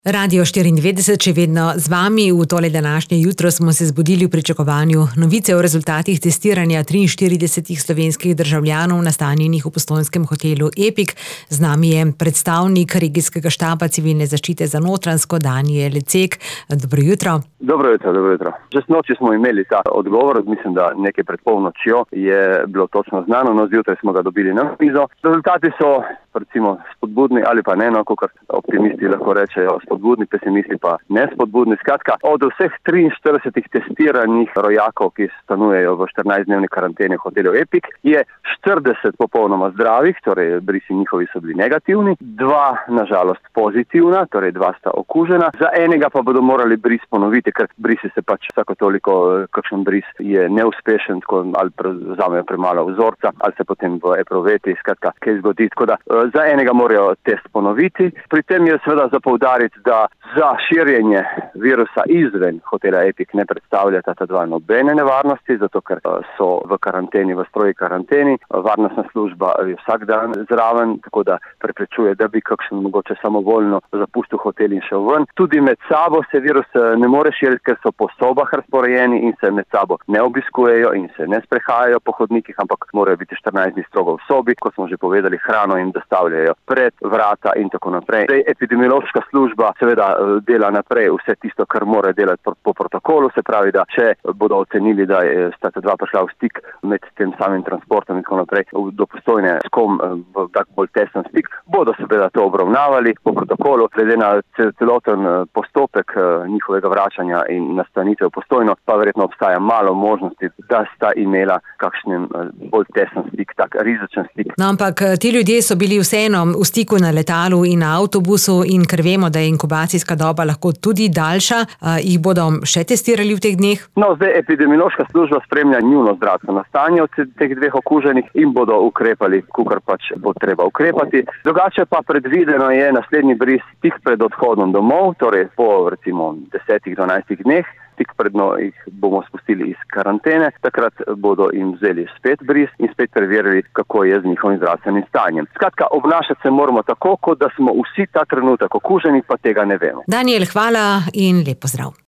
Radio 94 še vedno z vami. V tole današnje jutro smo se zbudili v pričakovanju novice o rezultatih testiranja 43 slovenskih državljanov nastanjenih v postojnskem hotelu Epik. Z nami je predstavnik regijskega štaba civilne zaščite za Notranjsko, Danijel Cek. Dobro jutro. Dobro jutro. Že sinoči smo imeli ta odgovor, mislim, da nekaj pred polnočjo je bilo točno znano, no zjutraj smo ga dobili na mizo. Rezultati so recimo spodbudni ali pa ne, no, kakor optimisti lahko rečejo, spodbudni, pesimisti pa nespodbudni. Skratka, od vseh 43 testiranih rojakov, ki stanujejo v 14-dnevni karanteni v hotelu Epik, je 40 popolnoma zdravih, torej brisi njihovi so bili negativni, 2 nažalost pozitivna, torej 2 sta okužena, za enega pa bodo morali bris ponoviti, ker brisi se pač vsako toliko, kakšen bris je neuspešen, ali vzamejo premalo vzorca, ali se potem v epruveti, skratka, kaj zgodi. Tako da za enega morajo test ponoviti. Pri tem je seveda za poudariti, da za širjenje virusa izven hotela Epik ne predstavljata ta 2 nobene nevarnosti, zato ker so v karanteni, v stroji karanteni. Varnostna služba je vsak dan zraven, tako da preprečuje, da bi kakšen mogoče samovoljno zapustil hotel in šel ven. Tudi med sabo se virus ne more širiti, ker so po sobah razporejeni in se med sabo ne obiskujejo in se ne sprehajajo po hodnikih, ampak morajo biti 14 dni strogo v sobi, kot smo že povedali, hrano jim dostavljajo pred vrata in tako naprej. Epidemiološka služba seveda dela naprej vse tisto, kar mora delati po protokolu, se pravi, da če bodo ocenili, da sta ta 2 prišla v stik med tem samim transportom in tako naprej do Postojne, s kom v tak bolj tesen stik, bodo seveda to obravnavali po protokolu. Glede na celoten postopek njihovega vračanja in nastanitev v Postojno, pa verjetno obstaja malo možnosti, da sta imela kakšen bolj tesen stik, tak rizičen stik. No, ampak ti ljudje so bili vseeno v stiku na letalu in na avtobusu in ker vemo, da je inkubacijska doba lahko tudi daljša, jih bodo še testirali v teh dneh? No, zdaj epidemiološka služba spremlja njuno zdravstveno stanje od teh 2 okuženih in bodo ukrepali, kakor pač bo treba ukrepati. Drugače pa predvideno je naslednji bris tik pred odhodom domov, torej po recimo 10-12 dneh, tik predno jih bomo spustili iz karantene, takrat bodo jim vzeli spet bris in spet preverili, kako je z njihovim zdravstvenim stanjem. Skratka, obnašati se moramo tako, kot da smo vsi ta trenutek okuženi, pa tega ne vemo. Danijel, hvala in lep pozdrav.